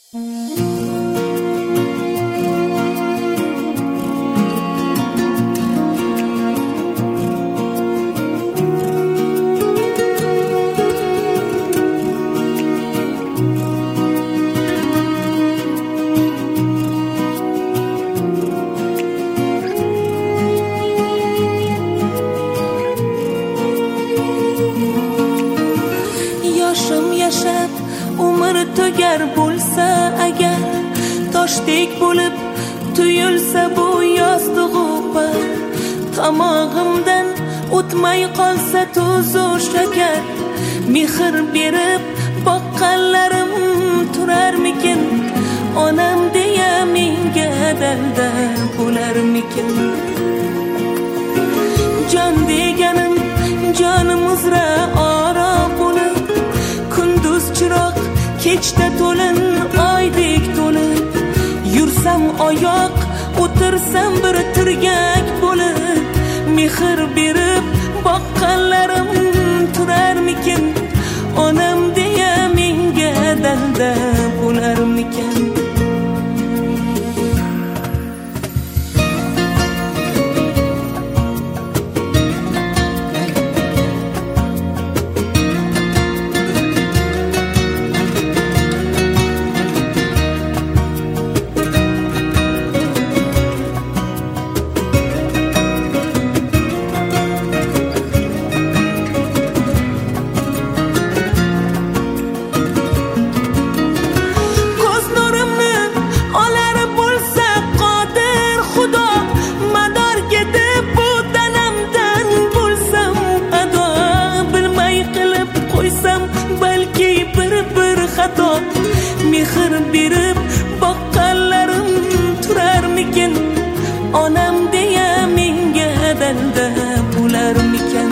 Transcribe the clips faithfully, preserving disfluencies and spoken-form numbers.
tugar bo'lsa agar, toshdek bo'lib tuyulsa bu yostig'u par, tomog'imdan o'tmay qolsa tuzu shakar, mehr berib boqqanlarim turarmikin, onam deya menga dalda bo'larmikin. Jon deganim jonim uzra oro bo'lib, kunduz chiroq kechda to'lin oydek to'lib, yursam oyoq o'tirsam bir tirgak bo'lib, mehr berib boqqanlarim turarmikin, onam deya menga dalda bo'larmikin. Mehr berib boqqanlarim turarmikin, onam deya menga dalda bo'larmikin.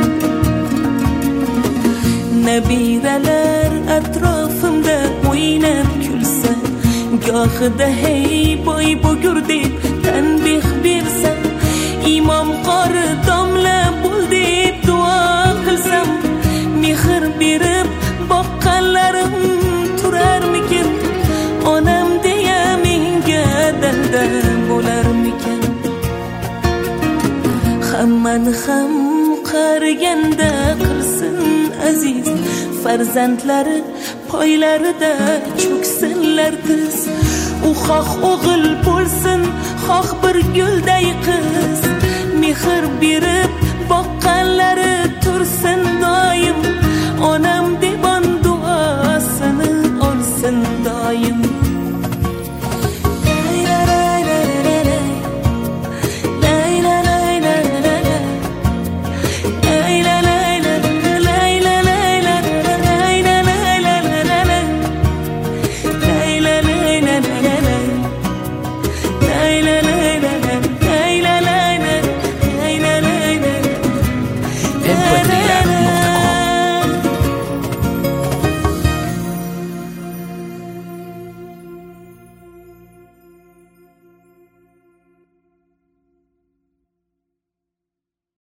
Nabiralar atrofimda o'ynab kulsa, gohida hey boy bugur deb tanbeh bersa, imom qori domla bo'l deb duo qilsam, mehr berib boqqanlarim turarmikin, onam deya menga dalda bo'larmikin. Hammani ham qariganda qilsin aziz, farzandlari poylarida cho'ksinlar tiz. U xoh o'g'il bo'lsin, xoh bir gulday qiz, mehr berib boqqanlari tursin doim, onam deb duosini olsin doim.